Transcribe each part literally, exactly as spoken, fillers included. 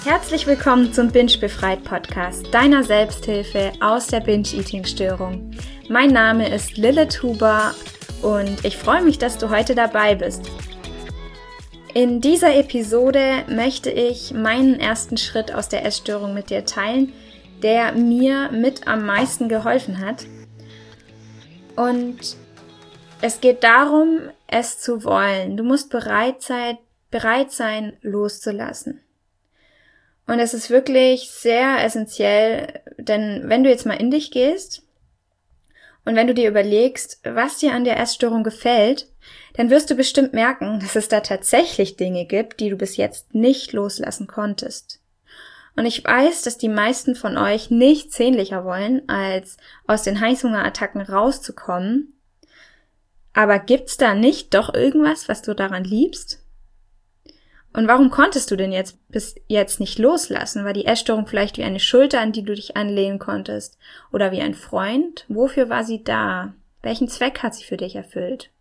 Herzlich willkommen zum Binge-Befreit-Podcast, deiner Selbsthilfe aus der Binge-Eating-Störung. Mein Name ist Lilith Huber und ich freue mich, dass du heute dabei bist. In dieser Episode möchte ich meinen ersten Schritt aus der Essstörung mit dir teilen, der mir mit am meisten geholfen hat. Und es geht darum, es zu wollen. Du musst bereit sein, bereit sein, loszulassen. Und es ist wirklich sehr essentiell, denn wenn du jetzt mal in dich gehst und wenn du dir überlegst, was dir an der Essstörung gefällt, dann wirst du bestimmt merken, dass es da tatsächlich Dinge gibt, die du bis jetzt nicht loslassen konntest. Und ich weiß, dass die meisten von euch nichts sehnlicher wollen, als aus den Heißhungerattacken rauszukommen. Aber gibt's da nicht doch irgendwas, was du daran liebst? Und warum konntest du denn jetzt bis jetzt nicht loslassen? War die Essstörung vielleicht wie eine Schulter, an die du dich anlehnen konntest? Oder wie ein Freund? Wofür war sie da? Welchen Zweck hat sie für dich erfüllt?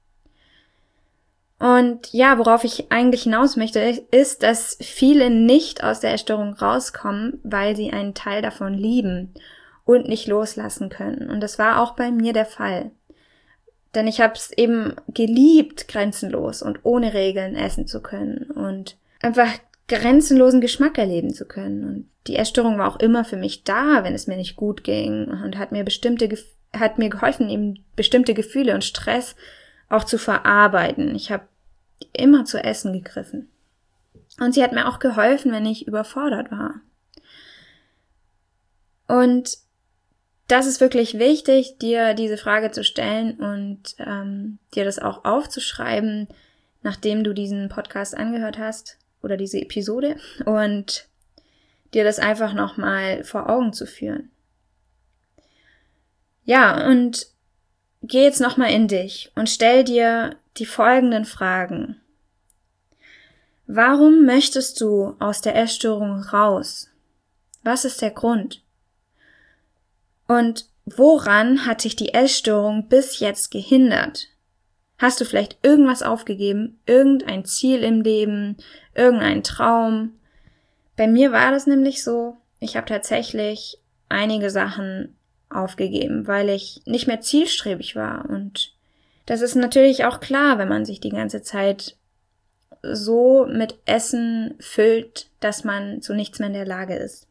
Und ja, worauf ich eigentlich hinaus möchte, ist, dass viele nicht aus der Essstörung rauskommen, weil sie einen Teil davon lieben und nicht loslassen können. Und das war auch bei mir der Fall. Denn ich habe es eben geliebt, grenzenlos und ohne Regeln essen zu können und einfach grenzenlosen Geschmack erleben zu können. Und die Essstörung war auch immer für mich da, wenn es mir nicht gut ging und hat mir bestimmte, hat mir geholfen, eben bestimmte Gefühle und Stress auch zu verarbeiten. Ich habe immer zu essen gegriffen. Und sie hat mir auch geholfen, wenn ich überfordert war. Und das ist wirklich wichtig, dir diese Frage zu stellen und ähm, dir das auch aufzuschreiben, nachdem du diesen Podcast angehört hast oder diese Episode und dir das einfach nochmal vor Augen zu führen. Ja, und geh jetzt nochmal in dich und stell dir die folgenden Fragen. Warum möchtest du aus der Essstörung raus? Was ist der Grund? Und woran hat dich die Essstörung bis jetzt gehindert? Hast du vielleicht irgendwas aufgegeben, irgendein Ziel im Leben, irgendein Traum? Bei mir war das nämlich so, ich habe tatsächlich einige Sachen aufgegeben, weil ich nicht mehr zielstrebig war. Und das ist natürlich auch klar, wenn man sich die ganze Zeit so mit Essen füllt, dass man zu nichts mehr in der Lage ist.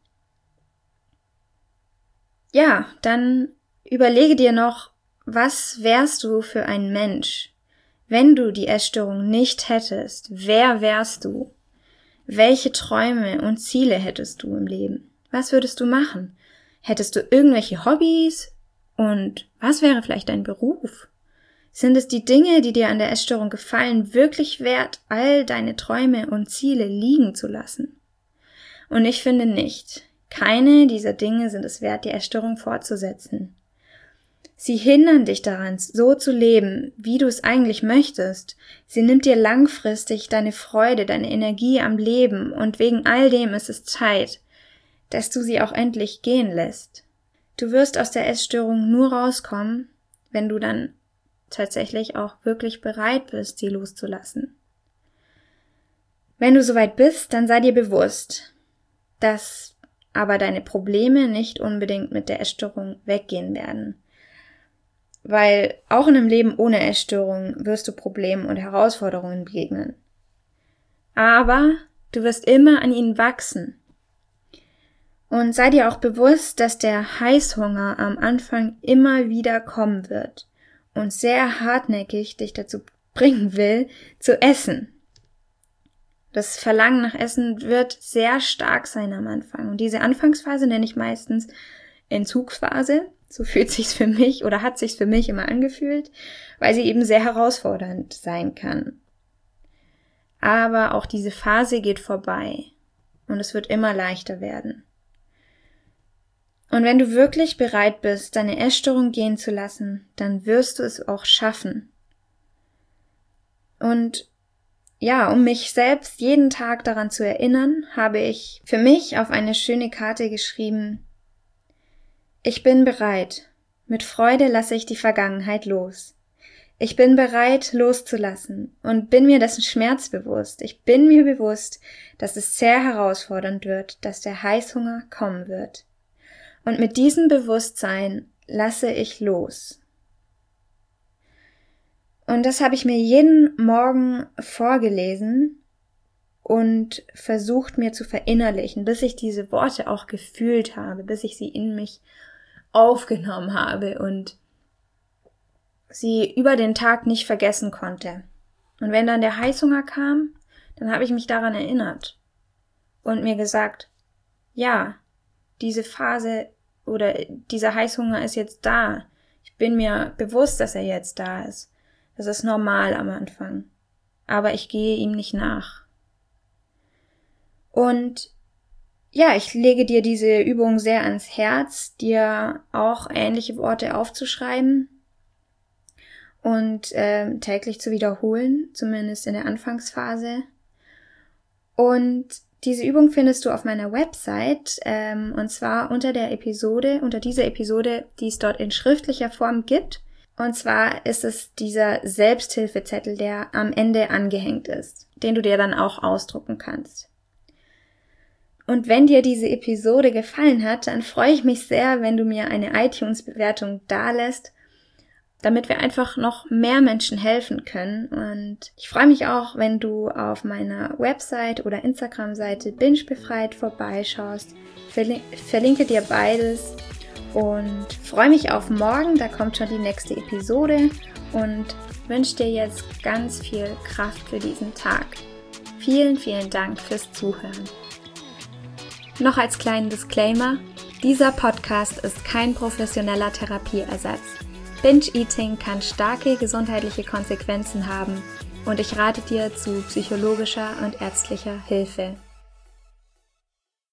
Ja, dann überlege dir noch, was wärst du für ein Mensch, wenn du die Essstörung nicht hättest? Wer wärst du? Welche Träume und Ziele hättest du im Leben? Was würdest du machen? Hättest du irgendwelche Hobbys? Und was wäre vielleicht dein Beruf? Sind es die Dinge, die dir an der Essstörung gefallen, wirklich wert, all deine Träume und Ziele liegen zu lassen? Und ich finde nicht. Keine dieser Dinge sind es wert, die Essstörung fortzusetzen. Sie hindern dich daran, so zu leben, wie du es eigentlich möchtest. Sie nimmt dir langfristig deine Freude, deine Energie am Leben und wegen all dem ist es Zeit, dass du sie auch endlich gehen lässt. Du wirst aus der Essstörung nur rauskommen, wenn du dann tatsächlich auch wirklich bereit bist, sie loszulassen. Wenn du soweit bist, dann sei dir bewusst, dass aber deine Probleme nicht unbedingt mit der Essstörung weggehen werden. Weil auch in einem Leben ohne Essstörung wirst du Problemen und Herausforderungen begegnen. Aber du wirst immer an ihnen wachsen. Und sei dir auch bewusst, dass der Heißhunger am Anfang immer wieder kommen wird und sehr hartnäckig dich dazu bringen will, zu essen. Das Verlangen nach Essen wird sehr stark sein am Anfang. Und diese Anfangsphase nenne ich meistens Entzugsphase. So fühlt sich's für mich oder hat sich's für mich immer angefühlt, weil sie eben sehr herausfordernd sein kann. Aber auch diese Phase geht vorbei und es wird immer leichter werden. Und wenn du wirklich bereit bist, deine Essstörung gehen zu lassen, dann wirst du es auch schaffen. Und ja, um mich selbst jeden Tag daran zu erinnern, habe ich für mich auf eine schöne Karte geschrieben: Ich bin bereit. Mit Freude lasse ich die Vergangenheit los. Ich bin bereit, loszulassen und bin mir dessen Schmerz bewusst. Ich bin mir bewusst, dass es sehr herausfordernd wird, dass der Heißhunger kommen wird. Und mit diesem Bewusstsein lasse ich los. Und das habe ich mir jeden Morgen vorgelesen und versucht mir zu verinnerlichen, bis ich diese Worte auch gefühlt habe, bis ich sie in mich aufgenommen habe und sie über den Tag nicht vergessen konnte. Und wenn dann der Heißhunger kam, dann habe ich mich daran erinnert und mir gesagt, ja, diese Phase oder dieser Heißhunger ist jetzt da. Ich bin mir bewusst, dass er jetzt da ist. Das ist normal am Anfang. Aber ich gehe ihm nicht nach. Und ja, ich lege dir diese Übung sehr ans Herz, dir auch ähnliche Worte aufzuschreiben und äh, täglich zu wiederholen, zumindest in der Anfangsphase. Und diese Übung findest du auf meiner Website, ähm, und zwar unter der Episode, unter dieser Episode, die es dort in schriftlicher Form gibt. Und zwar ist es dieser Selbsthilfezettel, der am Ende angehängt ist, den du dir dann auch ausdrucken kannst. Und wenn dir diese Episode gefallen hat, dann freue ich mich sehr, wenn du mir eine iTunes-Bewertung dalässt, damit wir einfach noch mehr Menschen helfen können. Und ich freue mich auch, wenn du auf meiner Website oder Instagram-Seite Binge Befreit vorbeischaust. Verlin- verlinke dir beides und freue mich auf morgen. Da kommt schon die nächste Episode und wünsche dir jetzt ganz viel Kraft für diesen Tag. Vielen, vielen Dank fürs Zuhören. Noch als kleinen Disclaimer: Dieser Podcast ist kein professioneller Therapieersatz. Binge-Eating kann starke gesundheitliche Konsequenzen haben und ich rate dir zu psychologischer und ärztlicher Hilfe.